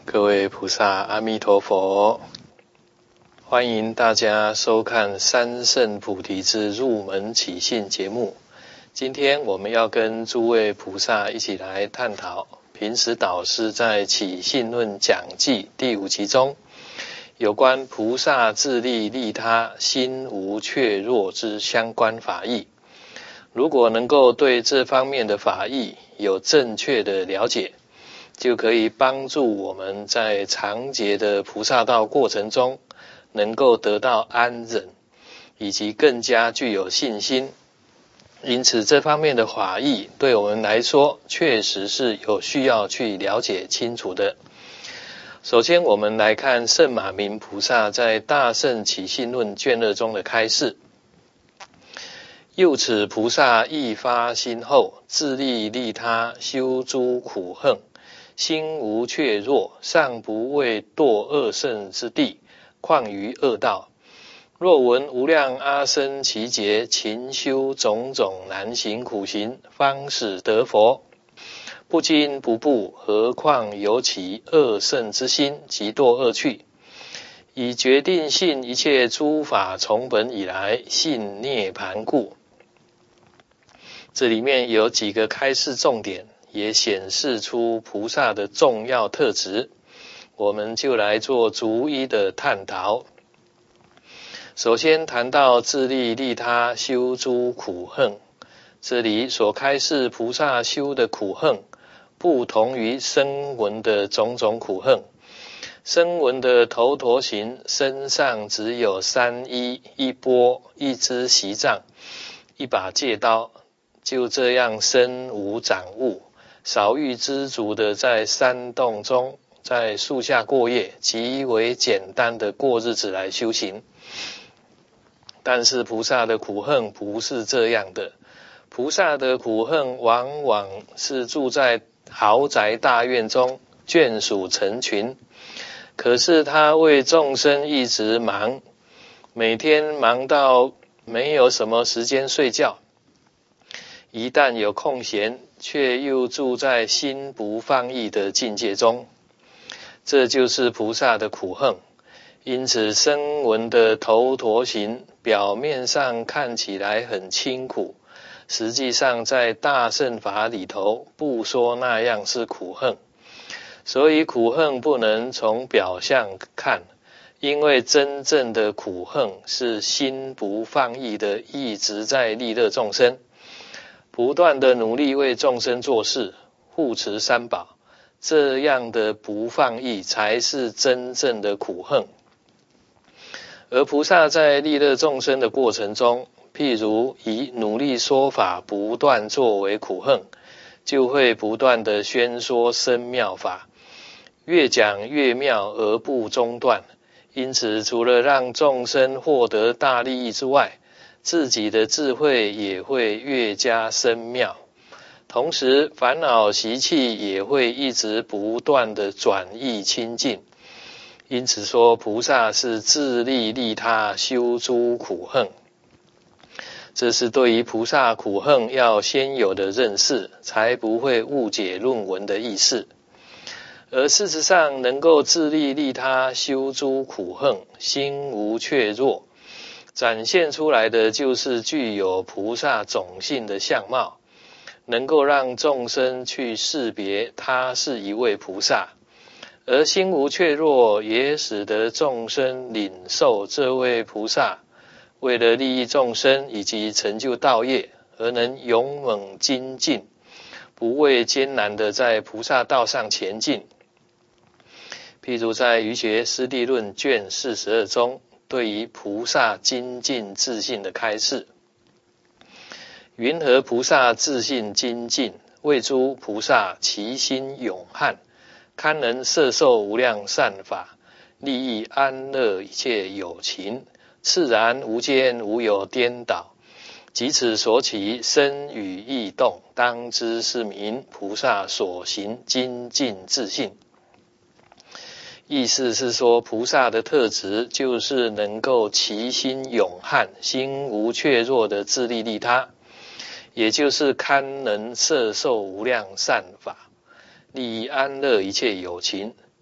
各位菩萨，阿弥陀佛！欢迎大家收看三圣菩提之入门起信节目。今天我们要跟诸位菩萨一起来探讨平时导师在起信论讲记第5集中有关菩萨自利利他、心无怯弱之相关法义。如果能够对这方面的法义有正确的了解，就可以帮助我们在长劫的菩萨道过程中能够得到安忍，以及更加具有信心。因此这方面的法义对我们来说确实是有需要去了解清楚的。首先我们来看圣马明菩萨在大圣起信论卷2中的开示。又此菩萨一发心后，自利利他，修诸苦恨，心无怯弱，尚不为堕恶圣之地，况于恶道。若闻无量阿僧祇劫勤修种种难行苦行，方使得佛，不惊不怖，何况有起恶圣之心，即堕恶趣。以决定信一切诸法从本以来，信涅盘故。这里面有几个开示重点，也显示出菩萨的重要特质，我们就来做逐一的探讨。首先谈到自利利他，修诸苦恨，这里所开示菩萨修的苦恨不同于声闻的种种苦恨。声闻的头陀行，身上只有3衣、1钵、1支席杖、1把戒刀，就这样身无长物，少欲知足的在山洞中，在树下过夜，极为简单的过日子来修行。但是菩萨的苦恨不是这样的，菩萨的苦恨往往是住在豪宅大院中，眷属成群，可是他为众生一直忙，每天忙到没有什么时间睡觉，一旦有空闲，却又住在心不放逸的境界中，这就是菩萨的苦恨。因此声闻的头陀行表面上看起来很清苦，实际上在大乘法里头不说那样是苦恨。所以苦恨不能从表象看，因为真正的苦恨是心不放逸的一直在利乐众生，不断的努力为众生做事，护持三宝，这样的不放逸才是真正的苦恨。而菩萨在利乐众生的过程中，譬如以努力说法不断作为苦恨，就会不断的宣说深妙法，越讲越妙而不中断。因此除了让众生获得大利益之外，自己的智慧也会越加深妙，同时烦恼习气也会一直不断的转益清净。因此说菩萨是自利利他，修诸苦恨。这是对于菩萨苦恨要先有的认识，才不会误解论文的意思。而事实上能够自利利他，修诸苦恨，心无怯弱，展现出来的就是具有菩萨种性的相貌，能够让众生去识别他是一位菩萨。而心无怯弱也使得众生领受这位菩萨为了利益众生以及成就道业而能勇猛精进，不畏艰难的在菩萨道上前进。譬如在瑜伽师地论卷42中对于菩萨精进自信的开示。云何菩萨自信精进？谓诸菩萨其心勇悍，堪能摄受无量善法，利益安乐一切有情，自然无间无有颠倒。即此所起身语意动，当知是名菩萨所行精进自信。意思是说菩萨的特质就是能够其心勇悍，心无怯弱的自利利他，也就是堪能摄受无量善法，利益安乐一切有情，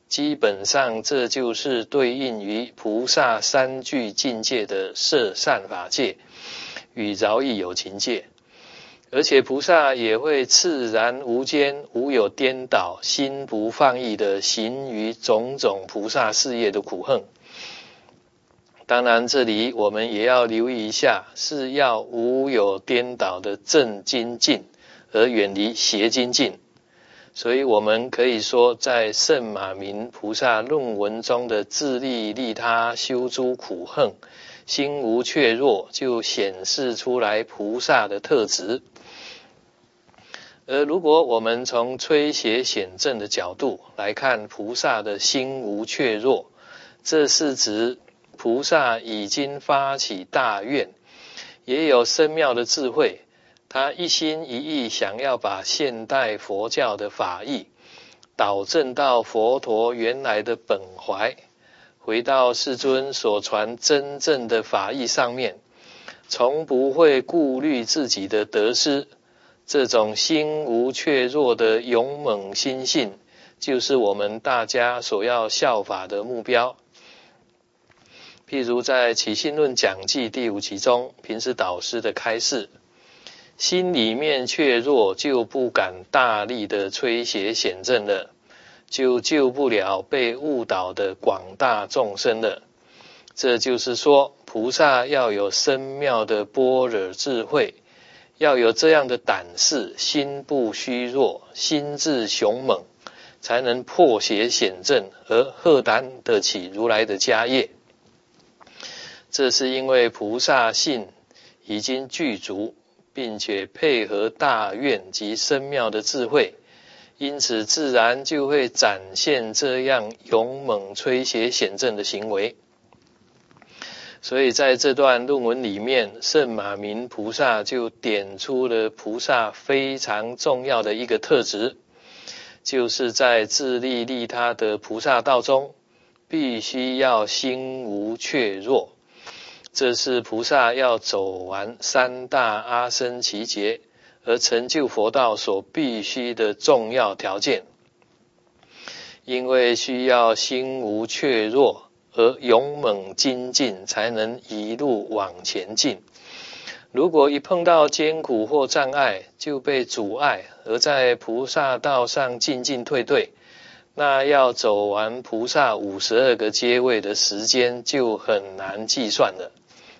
基本上这就是对应于菩萨三具境界的摄善法界与饶益有情界。而且菩萨也会自然无间、无有颠倒、心不放逸的行于种种菩萨事业的苦行。当然这里我们也要留意一下，是要无有颠倒的正精进，而远离邪精进。所以我们可以说，在圣马明菩萨论文中的自利利他修诸苦行，心无怯弱，就显示出来菩萨的特质。而如果我们从摧邪显正的角度来看菩萨的心无怯弱，这是指菩萨已经发起大愿，也有深妙的智慧，他一心一意想要把现代佛教的法义导正到佛陀原来的本怀，回到世尊所传真正的法义上面，从不会顾虑自己的得失。这种心无怯弱的勇猛心性，就是我们大家所要效法的目标。譬如在起信论讲记第5集中，平时导师的开示，心里面怯弱，就不敢大力的摧邪显正了，就救不了被误导的广大众生了。这就是说，菩萨要有深妙的般若智慧，要有这样的胆识，心不虚弱，心智雄猛，才能破邪显正，而荷担得起如来的家业。这是因为菩萨性已经具足，并且配合大愿及深妙的智慧，因此自然就会展现这样勇猛摧邪显正的行为。所以在这段论文里面，圣马明菩萨就点出了菩萨非常重要的一个特质，就是在自利利他的菩萨道中，必须要心无怯弱。这是菩萨要走完3大阿僧祇劫而成就佛道所必须的重要条件。因为需要心无怯弱而勇猛精进，才能一路往前进。如果一碰到艰苦或障碍就被阻碍，而在菩萨道上进进退退，那要走完菩萨52个阶位的时间就很难计算了。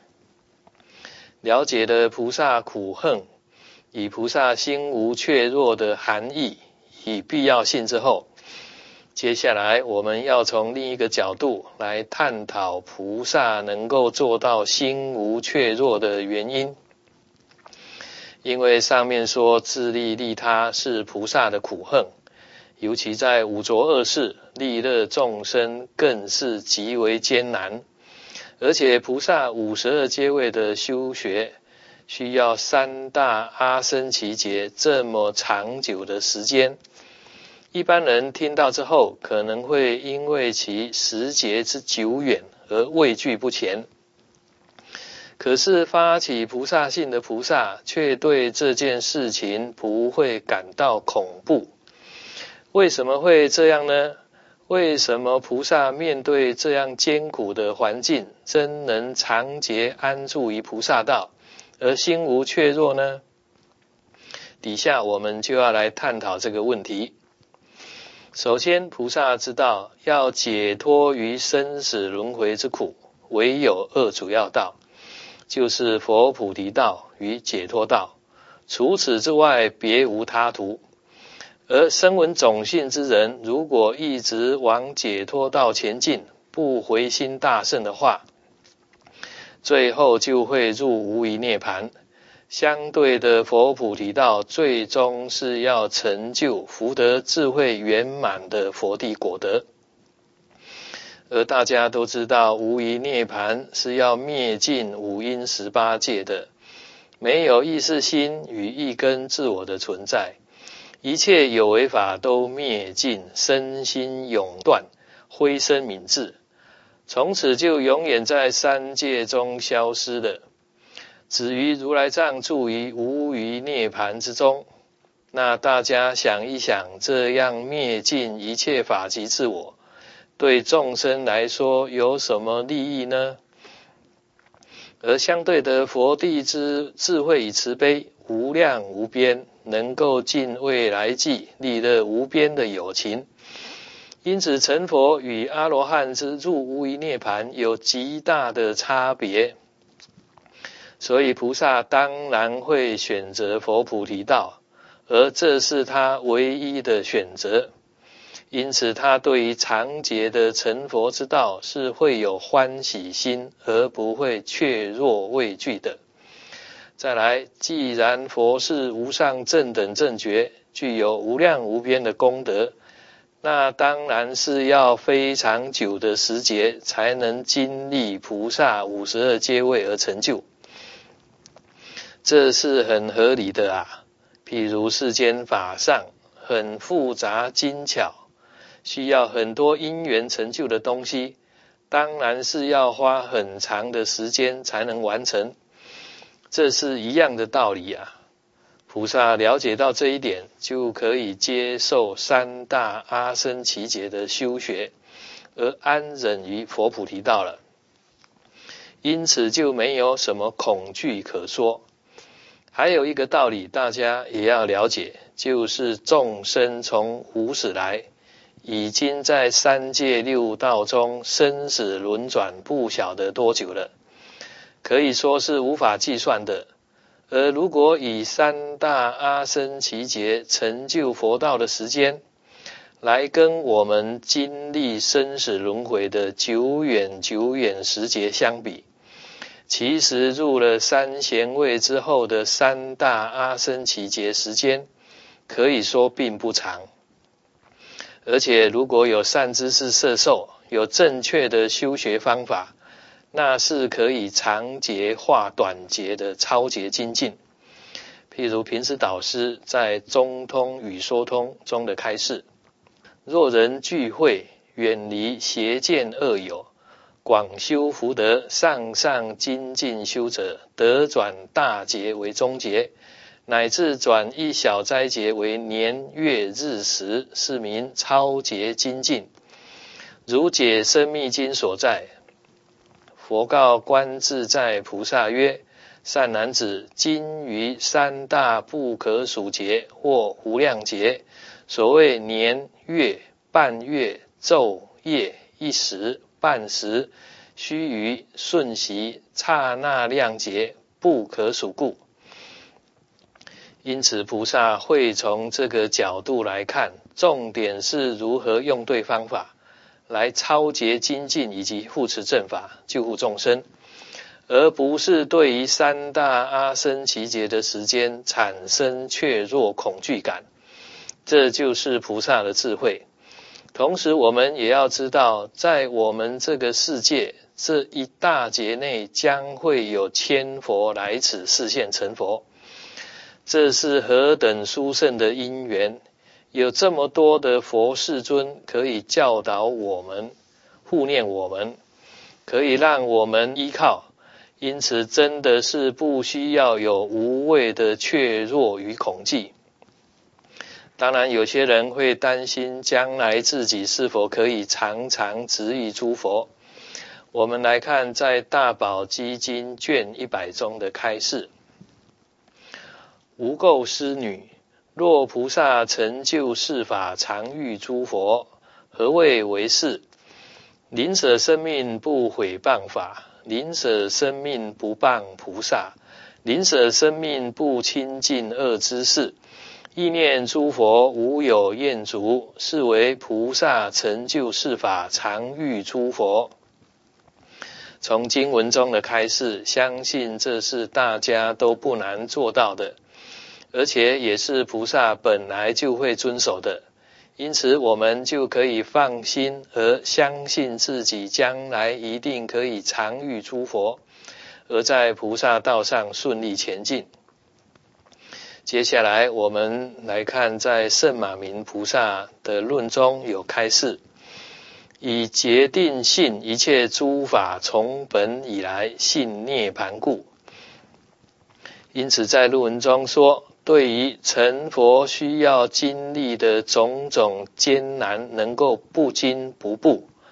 了解了菩萨苦行以菩萨心无怯弱的含义与必要性之后，接下来我们要从另一个角度来探讨菩萨能够做到心无怯弱的原因。因为上面说自利利他是菩萨的苦行，尤其在五浊恶世利乐众生更是极为艰难。而且菩萨52阶位的修学需要3大阿僧祇劫这么长久的时间，一般人听到之后可能会因为其时节之久远而畏惧不前。可是发起菩萨性的菩萨却对这件事情不会感到恐怖。为什么会这样呢？为什么菩萨面对这样艰苦的环境，真能长劫安住于菩萨道，而心无怯弱呢？底下我们就要来探讨这个问题。首先，菩萨知道要解脱于生死轮回之苦，唯有2主要道，就是佛菩提道与解脱道，除此之外别无他途。而声闻种性之人，如果一直往解脱道前进，不回心大圣的话，最后就会入无余涅槃。相对的，佛菩提道最终是要成就福德智慧圆满的佛地果德。而大家都知道，无余涅槃是要灭尽5阴18界的，没有意识心与一根自我的存在，一切有为法都灭尽，身心永断，灰身泯至，从此就永远在3界中消失了。至于如来藏住于无余涅槃之中，那大家想一想，这样灭尽一切法及自我， 对众生来说有什么利益呢？而相对的，佛地之智慧与慈悲无量无边，能够尽未来际，利乐无边的有情。因此成佛与阿罗汉之入无余涅槃有极大的差别，所以菩萨当然会选择佛菩提道，而这是他唯一的选择。因此他对于长劫的成佛之道是会有欢喜心，而不会怯弱畏惧的。再来，既然佛是无上正等正觉，具有无量无边的功德，那当然是要非常久的时节才能经历菩萨52阶位而成就，这是很合理的啊。譬如世间法上很复杂精巧，需要很多因缘成就的东西，当然是要花很长的时间才能完成，这是一样的道理啊。菩萨了解到这一点，就可以接受三大阿僧祇劫的修学，而安忍于佛菩提道了。因此就没有什么恐惧可说。还有一个道理大家也要了解，就是众生从无始来，已经在三界六道中生死轮转不晓得多久了，可以说是无法计算的。而如果以三大阿僧祇劫成就佛道的时间，来跟我们经历生死轮回的久远时节相比，其实入了三贤位之后的三大阿僧祇劫时间，可以说并不长。而且如果有善知识摄受，有正确的修学方法，那是可以长劫化短劫的超劫精进。譬如平时导师在中通与说通中的开示，若人聚会，远离邪见恶友，广修福德，上精进修者，得转大劫为中劫，乃至转一小灾劫为年月日时，是名超劫精进。如解深密经所在，佛告观自在菩萨曰：善男子，今于三大不可数劫或无量劫，所谓年月半月昼夜一时半时须臾瞬息刹那量劫，不可数故。因此菩萨会从这个角度来看，重点是如何用对方法来超劫精进以及护持正法，救护众生，而不是对于三大阿僧祇劫的时间产生怯弱恐惧感。这就是菩萨的智慧。同时我们也要知道，在我们这个世界这一大劫内，将会有千佛来此示现成佛，这是何等殊胜的因缘，有这么多的佛世尊可以教导我们，护念我们，可以让我们依靠。因此真的是不需要有无谓的怯弱与恐惧。当然有些人会担心将来自己是否可以常常值遇诸佛。我们来看在大宝积经卷100中的开示，无垢师女，若菩萨成就世法常遇诸佛，何谓为是？宁舍生命不毁谤法，宁舍生命不谤菩萨，宁舍生命不亲近恶知识，意念诸佛无有厌足，是为菩萨成就世法常遇诸佛。从经文中的开示，相信这是大家都不难做到的，而且也是菩萨本来就会遵守的。因此我们就可以放心而相信自己将来一定可以常遇诸佛，而在菩萨道上顺利前进。接下来我们来看在圣马明菩萨的论中有开示，以决定信一切诸法从本以来信涅槃故。因此在论文中说，对于成佛需要经历的种种艰难，能够不惊不怖，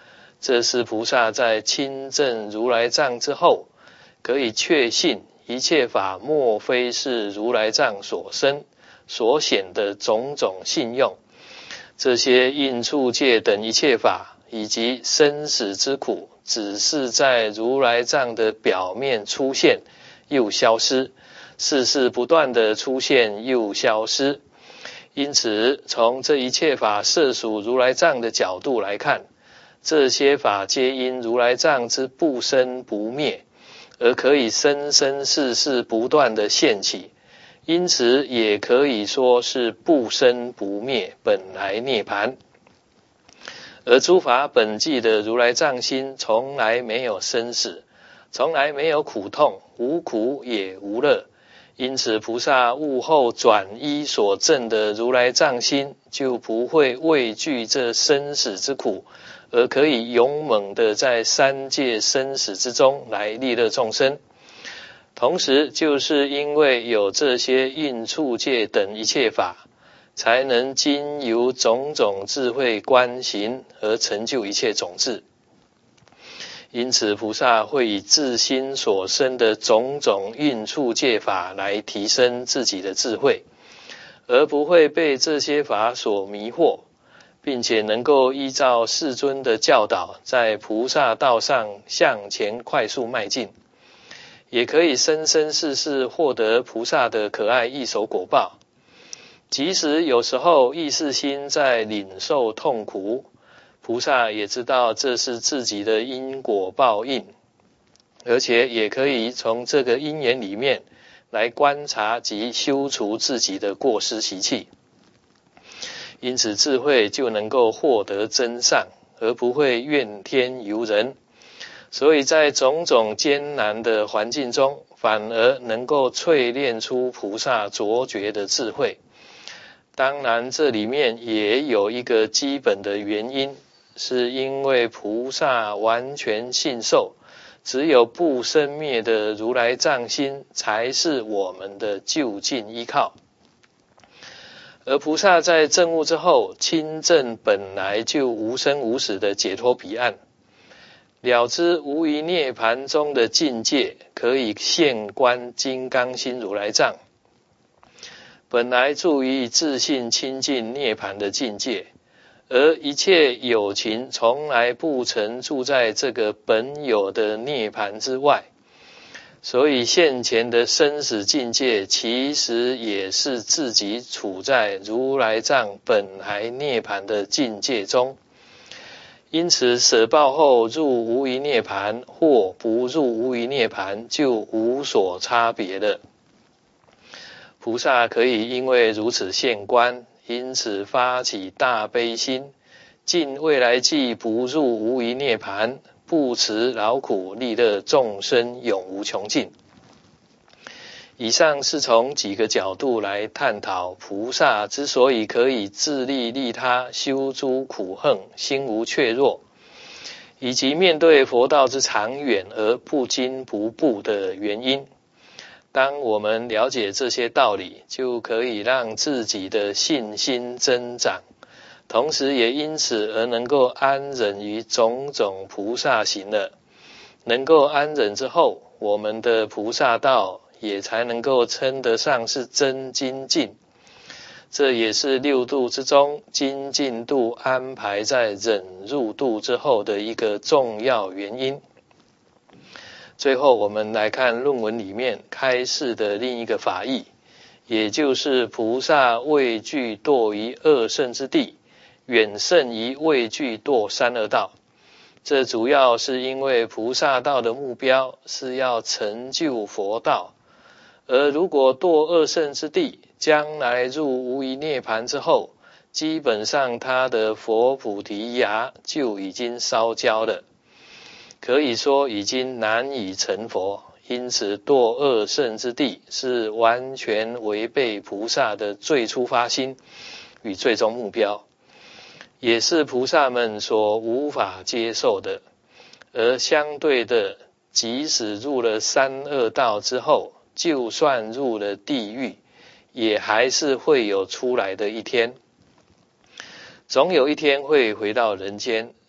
这是菩萨在亲证如来藏之后，可以确信一切法莫非是如来藏所生所显的种种信用。这些应处界等一切法以及生死之苦，只是在如来藏的表面出现又消失，世世不断的出现又消失。因此从这一切法摄属如来藏的角度来看，这些法皆因如来藏之不生不灭，而可以生生世世不断的现起，因此也可以说是不生不灭本来涅槃。而诸法本际的如来藏心从来没有生死，从来没有苦痛，无苦也无乐，因此菩萨悟后转依所证的如来藏心，就不会畏惧这生死之苦，而可以勇猛的在三界生死之中来利乐众生。同时就是因为有这些应处界等一切法，才能经由种种智慧观行而成就一切种智。因此菩萨会以自心所生的种种应处界法来提升自己的智慧，而不会被这些法所迷惑，并且能够依照世尊的教导，在菩萨道上向前快速迈进，也可以生生世世获得菩萨的可爱异熟果报。即使有时候意识心在领受痛苦，菩萨也知道这是自己的因果报应，而且也可以从这个因缘里面来观察及修除自己的过失习气，因此智慧就能够获得真善，而不会怨天尤人。所以在种种艰难的环境中，反而能够淬炼出菩萨卓绝的智慧。当然这里面也有一个基本的原因，是因为菩萨完全信受，只有不生灭的如来藏心才是我们的究竟依靠。而菩萨在证悟之后，亲证本来就无生无死的解脱彼岸，了知无余涅盘中的境界，可以现观金刚心如来藏，本来住于自信清净涅盘的境界，而一切有情从来不曾住在这个本有的涅盘之外，所以现前的生死境界其实也是自己处在如来藏本来涅盘的境界中。因此舍报后入无余涅盘或不入无余涅盘就无所差别了。菩萨可以因为如此现观，因此发起大悲心，尽未来际不入无余涅盘，不辞劳苦利乐众生永无穷尽。以上是从几个角度来探讨菩萨之所以可以自利利他，修诸苦恨，心无怯弱，以及面对佛道之长远而不惊不怖的原因。当我们了解这些道理，就可以让自己的信心增长，同时也因此而能够安忍于种种菩萨行了。能够安忍之后，我们的菩萨道也才能够称得上是真精进。这也是六度之中精进度安排在忍辱度之后的一个重要原因。最后我们来看论文里面开示的另一个法义，也就是菩萨畏惧堕于二圣之地，远胜于畏惧堕三恶道。这主要是因为菩萨道的目标是要成就佛道，而如果堕二圣之地，将来入无余涅盘之后，基本上他的佛菩提芽就已经烧焦了，可以说已经难以成佛。因此堕二圣之地是完全违背菩萨的最初发心与最终目标，也是菩萨们所无法接受的。而相对的，即使入了三恶道之后，就算入了地狱，也还是会有出来的一天，总有一天会回到人间，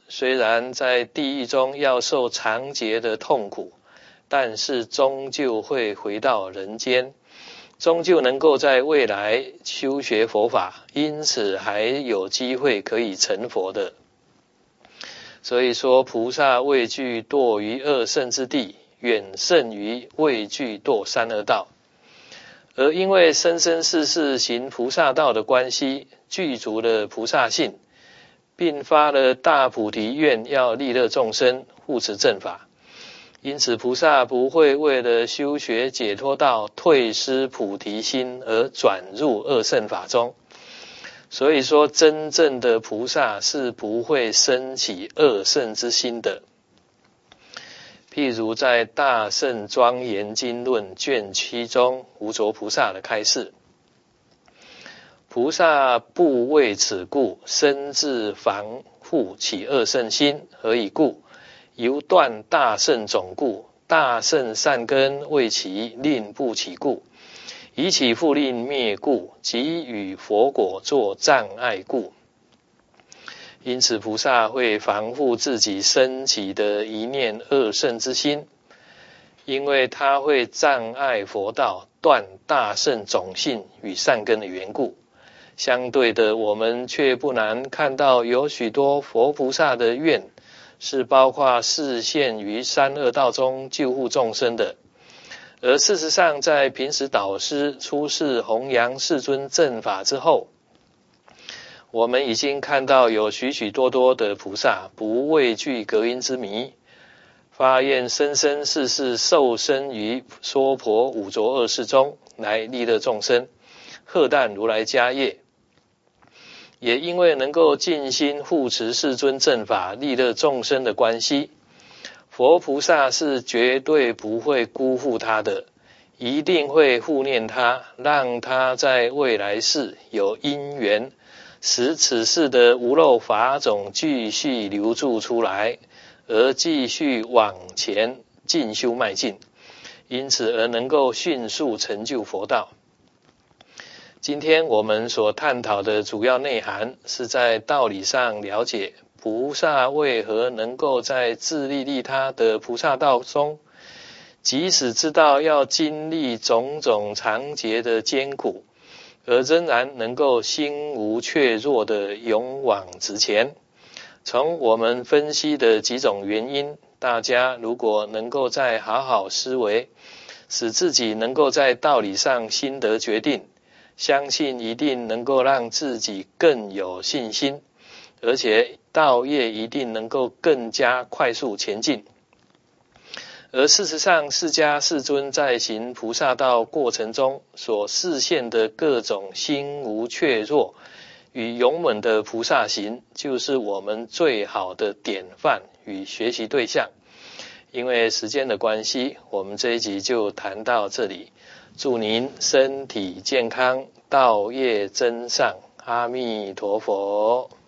虽然在地狱中要受长劫的痛苦，但是终究会回到人间，终究能够在未来修学佛法，因此还有机会可以成佛的。所以说，菩萨畏惧堕于二圣之地，远胜于畏惧堕三恶道。而因为生生世世行菩萨道的关系，具足了菩萨性，并发了大菩提愿，要利乐众生，护持正法。因此菩萨不会为了修学解脱道，退失菩提心而转入二圣法中。所以说，真正的菩萨是不会生起二圣之心的。譬如在《大圣庄严经论》卷7中，无着菩萨的开示：菩萨不为此故，生自防护起二圣心，何以故？由断大圣种故，大圣善根为其令不起故，以起复令灭故，即与佛果作障碍故。因此菩萨会防护自己升起的一念二圣之心，因为他会障碍佛道，断大圣种性与善根的缘故。相对的，我们却不难看到有许多佛菩萨的愿是包括示现于三恶道中救护众生的。而事实上，在平时导师出世弘扬世尊正法之后，我们已经看到有许许多多的菩萨不畏惧隔音之迷，发愿生生世世受生于娑婆五浊恶世中，来利乐众生，荷担如来家业。也因为能够尽心护持世尊正法，利乐众生的关系，佛菩萨是绝对不会辜负他的，一定会护念他，让他在未来世有因缘，使此世的无漏法种继续流注出来，而继续往前进修迈进，因此而能够迅速成就佛道。今天我们所探讨的主要内涵，是在道理上了解菩萨为何能够在自利利他的菩萨道中，即使知道要经历种种长劫的艰苦，而仍然能够心无怯弱的勇往直前。从我们分析的几种原因，大家如果能够再好好思维，使自己能够在道理上心得决定，相信一定能够让自己更有信心，而且道业一定能够更加快速前进。而事实上，释迦世尊在行菩萨道过程中所示现的各种心无怯弱与勇猛的菩萨行，就是我们最好的典范与学习对象。因为时间的关系，我们这一集就谈到这里。祝您身体健康，道业增上，阿弥陀佛。